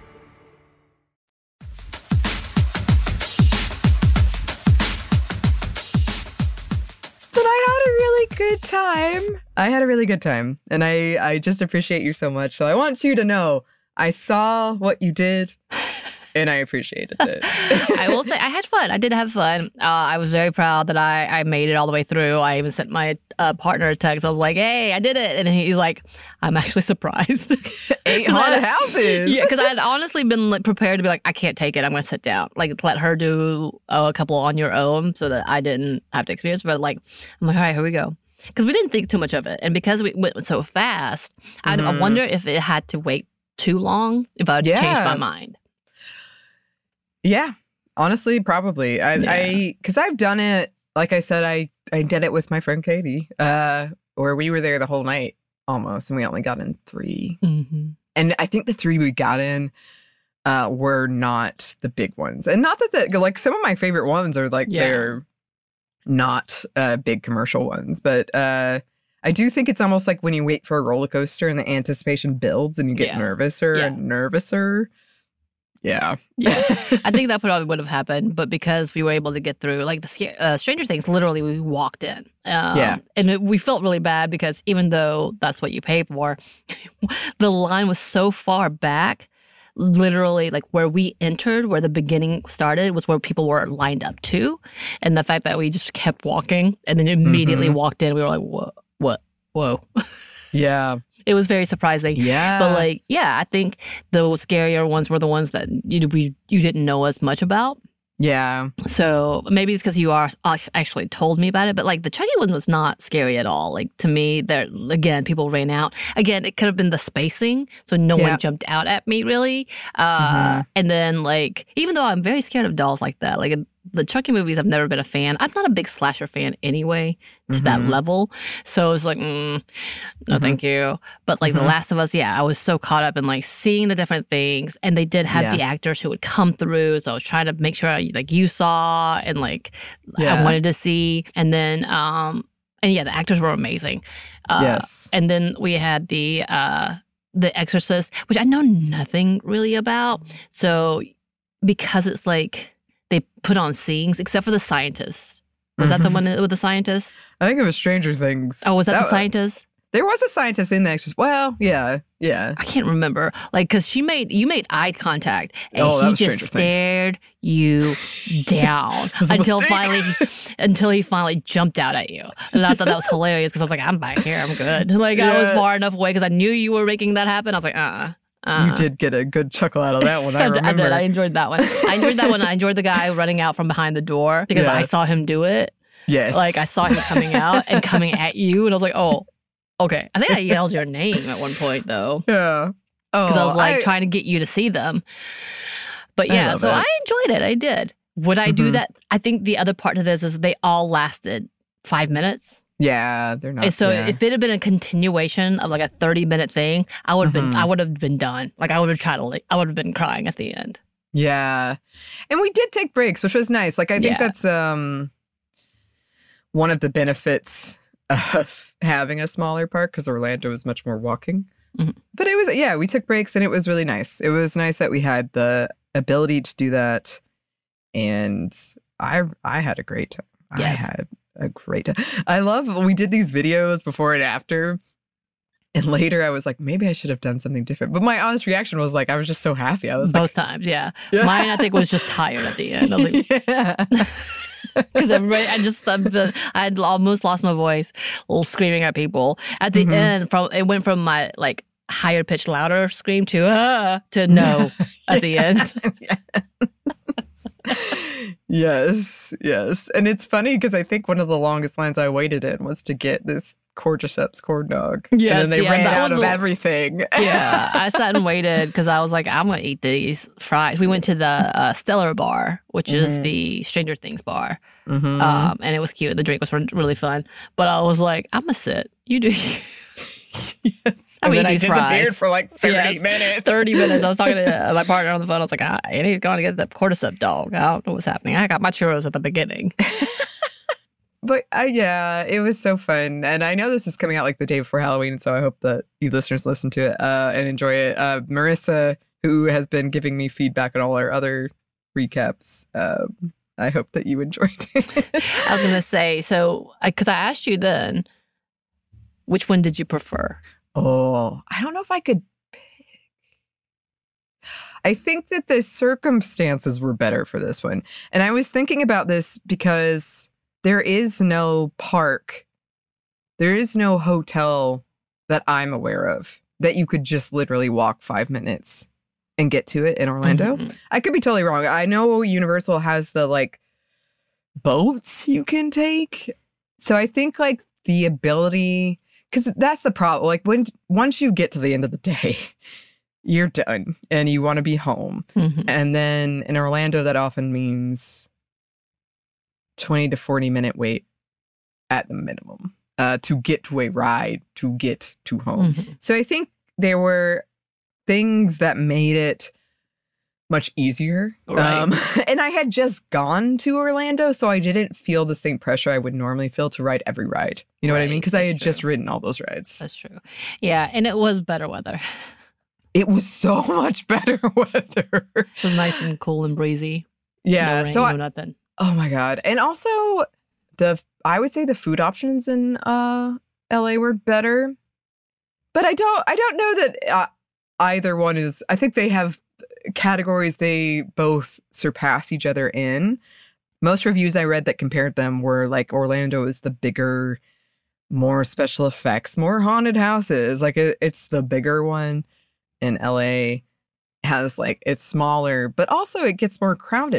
[SPEAKER 1] But I had a really good time. I had a really good time. And I, I just appreciate you so much. So I want you to know I saw what you did and I appreciated it.
[SPEAKER 2] I will say I had fun. I did have fun. Uh, I was very proud that I, I made it all the way through. I even sent my uh, partner a text. I was like, hey, I did it. And he's like, I'm actually surprised.
[SPEAKER 1] Eight
[SPEAKER 2] 'Cause
[SPEAKER 1] haunted
[SPEAKER 2] I-
[SPEAKER 1] houses.
[SPEAKER 2] Yeah, because I had honestly been like, prepared to be like, I can't take it. I'm going to sit down. Like, let her do oh, a couple on your own so that I didn't have to experience. But like, I'm like, all right, here we go. Because we didn't think too much of it. And because we went so fast, I, I
[SPEAKER 1] Mhm.
[SPEAKER 2] wonder if it had to wait too long, if I would
[SPEAKER 1] Yeah.
[SPEAKER 2] change my mind.
[SPEAKER 1] Yeah, honestly, probably. I,
[SPEAKER 2] Yeah.
[SPEAKER 1] I, because I've done it. Like I said, I, I did it with my friend Katie, uh, where we were there the whole night almost, and we only got in three.
[SPEAKER 2] Mm-hmm.
[SPEAKER 1] And I think the three we got in uh, were not the big ones, and not that the like some of my favorite ones are like
[SPEAKER 2] Yeah.
[SPEAKER 1] they're not uh, big commercial ones, but uh, I do think it's almost like when you wait for a roller coaster and the anticipation builds and you get
[SPEAKER 2] Yeah.
[SPEAKER 1] nervouser
[SPEAKER 2] Yeah.
[SPEAKER 1] and nervouser. Yeah.
[SPEAKER 2] Yeah. I think that probably would have happened, but because we were able to get through, like the sca- uh, Stranger Things, literally we walked in. Um,
[SPEAKER 1] Yeah.
[SPEAKER 2] And it, we felt really bad because even though that's what you pay for, the line was so far back. Literally, like where we entered, where the beginning started, was where people were lined up to. And the fact that we just kept walking and then immediately
[SPEAKER 1] Mhm.
[SPEAKER 2] walked in, we were like, whoa, what, whoa.
[SPEAKER 1] Yeah.
[SPEAKER 2] It was very surprising.
[SPEAKER 1] Yeah.
[SPEAKER 2] But like, yeah, I think the scarier ones were the ones that you we you didn't know as much about.
[SPEAKER 1] Yeah.
[SPEAKER 2] So maybe it's because you are actually told me about it, but like the Chucky one was not scary at all. Like to me, there again, people ran out. Again, it could have been the spacing, so no
[SPEAKER 1] Yeah.
[SPEAKER 2] one jumped out at me really. Uh,
[SPEAKER 1] Mm-hmm.
[SPEAKER 2] And then like, even though I'm very scared of dolls like that, like the Chucky movies, I've never been a fan. I'm not a big slasher fan anyway to that
[SPEAKER 1] Mhm.
[SPEAKER 2] level. So it's like, mm, no,
[SPEAKER 1] Mhm.
[SPEAKER 2] thank you. But like
[SPEAKER 1] Mhm.
[SPEAKER 2] The Last of Us, yeah, I was so caught up in like seeing the different things, and they did have
[SPEAKER 1] Yeah.
[SPEAKER 2] the actors who would come through. So I was trying to make sure I, like you saw and like
[SPEAKER 1] Yeah.
[SPEAKER 2] I wanted to see, and then um and yeah, the actors were amazing. Uh,
[SPEAKER 1] Yes.
[SPEAKER 2] And then we had the uh the Exorcist, which I know nothing really about. So because it's like they put on scenes, except for the scientist. Was that the one with the scientist?
[SPEAKER 1] I think it was Stranger Things.
[SPEAKER 2] Oh, was that, the scientist?
[SPEAKER 1] There was a scientist in the Exorcist. Well, yeah, yeah.
[SPEAKER 2] I can't remember. Like, because she made you made eye contact, and
[SPEAKER 1] Oh, that
[SPEAKER 2] he
[SPEAKER 1] was
[SPEAKER 2] just
[SPEAKER 1] Stranger Things.
[SPEAKER 2] stared you down
[SPEAKER 1] was a
[SPEAKER 2] until
[SPEAKER 1] mistake.
[SPEAKER 2] finally, until he finally jumped out at you. And I thought that was hilarious because I was like, I'm back here, I'm good. Like I was
[SPEAKER 1] Yeah.
[SPEAKER 2] far enough away because I knew you were making that happen. I was like, uh. uh
[SPEAKER 1] You did get a good chuckle out of that one. I
[SPEAKER 2] I did- I
[SPEAKER 1] remember.
[SPEAKER 2] did. I enjoyed that one. I enjoyed that one. I enjoyed the guy running out from behind the door because I
[SPEAKER 1] Yeah.
[SPEAKER 2] saw him do it.
[SPEAKER 1] Yes.
[SPEAKER 2] Like I saw him coming out and coming at you, and I was like, oh, okay. I think I yelled your name at one point though,
[SPEAKER 1] Yeah. Oh,
[SPEAKER 2] because I was like trying to get you to see them. But
[SPEAKER 1] I
[SPEAKER 2] yeah,
[SPEAKER 1] love
[SPEAKER 2] so
[SPEAKER 1] it.
[SPEAKER 2] I enjoyed it. I did. Would I do
[SPEAKER 1] Mhm.
[SPEAKER 2] that? I think the other part to this is they all lasted five minutes.
[SPEAKER 1] Yeah, they're not.
[SPEAKER 2] And so
[SPEAKER 1] yeah.
[SPEAKER 2] if it had been a continuation of like a thirty minute thing, I would have been
[SPEAKER 1] Mhm.
[SPEAKER 2] I would have been done. Like I would have tried to like, I would have been crying at the end.
[SPEAKER 1] Yeah. And we did take breaks, which was nice. Like I think
[SPEAKER 2] Yeah.
[SPEAKER 1] that's um one of the benefits of having a smaller park because Orlando is much more walking.
[SPEAKER 2] Mhm.
[SPEAKER 1] But it was yeah, we took breaks and it was really nice. It was nice that we had the ability to do that. And I I had a great time.
[SPEAKER 2] Yes.
[SPEAKER 1] I had a great time. I love we did these videos before and after. And later I was like, maybe I should have done something different. But my honest reaction was like, I was just so happy. I was
[SPEAKER 2] Both
[SPEAKER 1] like,
[SPEAKER 2] times, yeah.
[SPEAKER 1] Yeah.
[SPEAKER 2] Mine, I think, was just tired at the end. I was like,
[SPEAKER 1] yeah.
[SPEAKER 2] because everybody, I just, I had almost lost my voice, little screaming at people. At the
[SPEAKER 1] Mhm.
[SPEAKER 2] end, from it went from my like higher pitched, louder scream to ah to no at the end.
[SPEAKER 1] Yes, yes. And it's funny because I think one of the longest lines I waited in was to get this Cordyceps corn dog.
[SPEAKER 2] Yes,
[SPEAKER 1] and then they
[SPEAKER 2] yeah,
[SPEAKER 1] ran
[SPEAKER 2] that
[SPEAKER 1] out
[SPEAKER 2] was
[SPEAKER 1] of
[SPEAKER 2] a-
[SPEAKER 1] everything.
[SPEAKER 2] Yeah, I sat and waited because I was like, I'm gonna eat these fries. We went to the uh, Stellar Bar, which is
[SPEAKER 1] Mhm.
[SPEAKER 2] the Stranger Things bar,
[SPEAKER 1] Mhm.
[SPEAKER 2] um, and it was cute. The drink was re- really fun, but I was like, I'm gonna sit. You do.
[SPEAKER 1] Yes.
[SPEAKER 2] I'm
[SPEAKER 1] And then
[SPEAKER 2] eating
[SPEAKER 1] I
[SPEAKER 2] these
[SPEAKER 1] disappeared
[SPEAKER 2] fries.
[SPEAKER 1] for like thirty
[SPEAKER 2] Yes,
[SPEAKER 1] minutes.
[SPEAKER 2] thirty minutes. I was talking to my partner on the phone. I was like, ah, Annie's going to get the cordyceps dog. I don't know what's happening. I got my churros at the beginning.
[SPEAKER 1] But uh, yeah, it was so fun. And I know this is coming out like the day before Halloween. So I hope that you listeners listen to it uh, and enjoy it. Uh, Marissa, who has been giving me feedback on all our other recaps, um, I hope that you enjoyed it.
[SPEAKER 2] I was going to say, so, because I asked you then, which one did you prefer?
[SPEAKER 1] Oh, I don't know if I could pick. I think that the circumstances were better for this one. And I was thinking about this because there is no park, there is no hotel that I'm aware of that you could just literally walk five minutes and get to it in Orlando.
[SPEAKER 2] Mhm.
[SPEAKER 1] I could be totally wrong. I know Universal has the like boats you can take. So I think like the ability, because that's the problem. Like when once you get to the end of the day, you're done and you want to be home.
[SPEAKER 2] Mhm.
[SPEAKER 1] And then in Orlando, that often means twenty to forty minute wait at the minimum uh, to get to a ride, to get to home.
[SPEAKER 2] Mhm.
[SPEAKER 1] So I think there were things that made it much easier.
[SPEAKER 2] Right.
[SPEAKER 1] Um, and I had just gone to Orlando, so I didn't feel the same pressure I would normally feel to ride every ride. You know what I
[SPEAKER 2] Right,
[SPEAKER 1] mean? Because I
[SPEAKER 2] that's
[SPEAKER 1] had
[SPEAKER 2] true.
[SPEAKER 1] just ridden all those rides.
[SPEAKER 2] That's true. Yeah, and it was better weather.
[SPEAKER 1] It was so much better weather.
[SPEAKER 2] It was nice and cool and breezy.
[SPEAKER 1] Yeah.
[SPEAKER 2] No rain,
[SPEAKER 1] so
[SPEAKER 2] no
[SPEAKER 1] I,
[SPEAKER 2] nothing.
[SPEAKER 1] oh my God. And also the I would say the food options in uh L A were better. But I don't I don't know that uh, either one is I think they have categories they both surpass each other in. Most reviews I read that compared them were like Orlando is the bigger, more special effects, more haunted houses. Like it, it's the bigger one. And L A has like it's smaller, but also it gets more crowded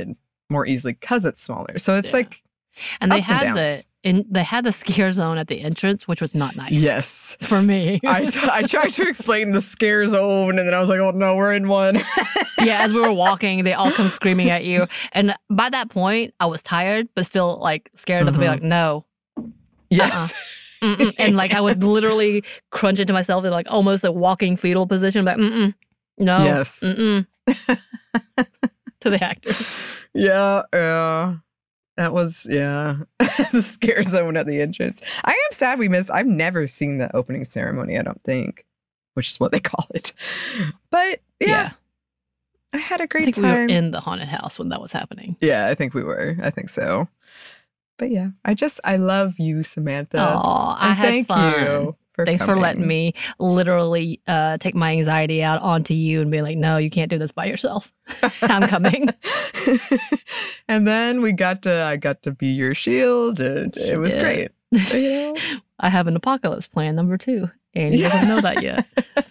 [SPEAKER 1] more easily because it's smaller. So it's
[SPEAKER 2] Yeah.
[SPEAKER 1] like
[SPEAKER 2] And they
[SPEAKER 1] ups and
[SPEAKER 2] had the
[SPEAKER 1] downs.
[SPEAKER 2] in they had the scare zone at the entrance, which was not nice.
[SPEAKER 1] Yes.
[SPEAKER 2] For me.
[SPEAKER 1] I, t- I tried to explain the scare zone, and then I was like, oh, no, we're in one.
[SPEAKER 2] Yeah, as we were walking, they all come screaming at you. And by that point, I was tired, but still like scared enough to be
[SPEAKER 1] Mhm.
[SPEAKER 2] like, no.
[SPEAKER 1] Yes.
[SPEAKER 2] Mm-mm. And like I would literally crunch into myself in like almost a walking fetal position, but mm-mm, no.
[SPEAKER 1] Yes.
[SPEAKER 2] Mm-mm. To the actors.
[SPEAKER 1] Yeah, yeah. That was, yeah, the scare zone at the entrance. I am sad we missed, I've never seen the opening ceremony, I don't think, which is what they call it. But yeah,
[SPEAKER 2] Yeah.
[SPEAKER 1] I had a
[SPEAKER 2] I
[SPEAKER 1] great
[SPEAKER 2] think we were
[SPEAKER 1] time.
[SPEAKER 2] in the haunted house when that was happening.
[SPEAKER 1] Yeah, I think we were. I think so. But yeah, I just, I love you, Samantha.
[SPEAKER 2] Oh, I
[SPEAKER 1] And
[SPEAKER 2] had
[SPEAKER 1] thank
[SPEAKER 2] fun.
[SPEAKER 1] you for
[SPEAKER 2] Thanks
[SPEAKER 1] coming.
[SPEAKER 2] for letting me literally uh, take my anxiety out onto you and be like, no, you can't do this by yourself. I'm coming.
[SPEAKER 1] And then we got to, I got to be your shield, and
[SPEAKER 2] She
[SPEAKER 1] it was
[SPEAKER 2] did.
[SPEAKER 1] great. You know?
[SPEAKER 2] I have an apocalypse plan number two, and you doesn't know that yet.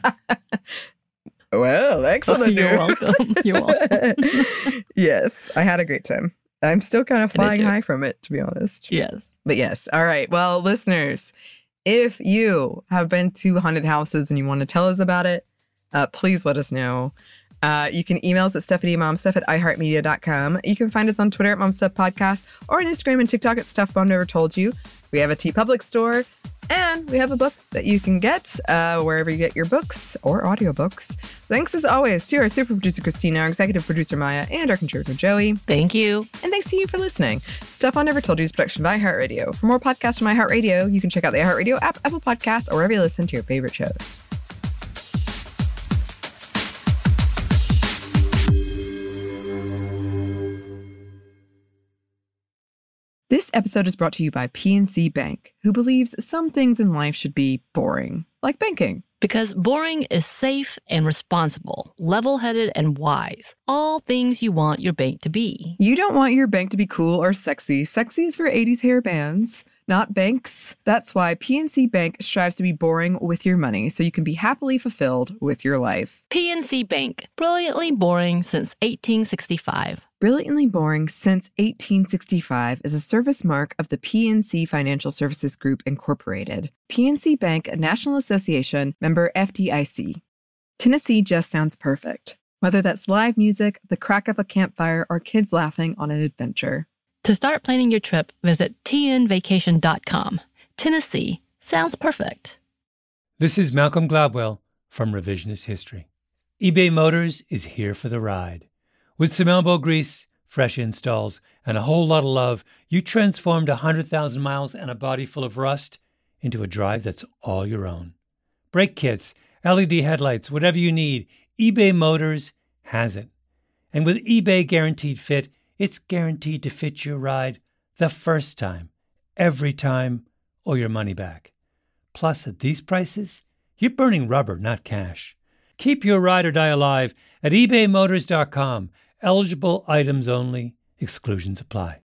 [SPEAKER 1] Well, excellent
[SPEAKER 2] You're
[SPEAKER 1] news.
[SPEAKER 2] welcome. You're welcome.
[SPEAKER 1] Yes, I had a great time. I'm still kind of
[SPEAKER 2] I did
[SPEAKER 1] flying
[SPEAKER 2] too.
[SPEAKER 1] high from it, to be honest.
[SPEAKER 2] Yes.
[SPEAKER 1] But yes, all right. Well, listeners, if you have been to haunted houses and you want to tell us about it, uh, please let us know. Uh, you can email us at stephaniemomstuff at iheartmedia dot com. You can find us on Twitter at momstuffpodcast or on Instagram and TikTok at Stuff Mom Never Told You. We have a TeePublic store, and we have a book that you can get uh, wherever you get your books or audiobooks. Thanks as always to our super producer Christina, our executive producer Maya, and our contributor Joey.
[SPEAKER 2] Thank you.
[SPEAKER 1] And thanks to you for listening. Stuff I Never Told You is a production by iHeartRadio. For more podcasts from iHeartRadio, you can check out the iHeartRadio app, Apple Podcasts, or wherever you listen to your favorite shows. This episode is brought to you by P N C Bank, who believes some things in life should be boring, like banking.
[SPEAKER 2] Because boring is safe and responsible, level-headed and wise. All things you want your bank to be.
[SPEAKER 1] You don't want your bank to be cool or sexy. Sexy is for eighties hair bands, not banks. That's why P N C Bank strives to be boring with your money so you can be happily fulfilled with your life.
[SPEAKER 2] P N C Bank, brilliantly boring since eighteen sixty-five.
[SPEAKER 1] Brilliantly Boring Since eighteen sixty-five is a service mark of the P N C Financial Services Group, Incorporated. P N C Bank, a National Association, member F D I C. Tennessee just sounds perfect. Whether that's live music, the crack of a campfire, or kids laughing on an adventure.
[SPEAKER 2] To start planning your trip, visit T N vacation dot com. Tennessee sounds perfect.
[SPEAKER 7] This is Malcolm Gladwell from Revisionist History. eBay Motors is here for the ride. With some elbow grease, fresh installs, and a whole lot of love, you transformed one hundred thousand miles and a body full of rust into a drive that's all your own. Brake kits, L E D headlights, whatever you need, eBay Motors has it. And with eBay Guaranteed Fit, it's guaranteed to fit your ride the first time, every time, or your money back. Plus, at these prices, you're burning rubber, not cash. Keep your ride or die alive at ebay motors dot com. Eligible items only. Exclusions apply.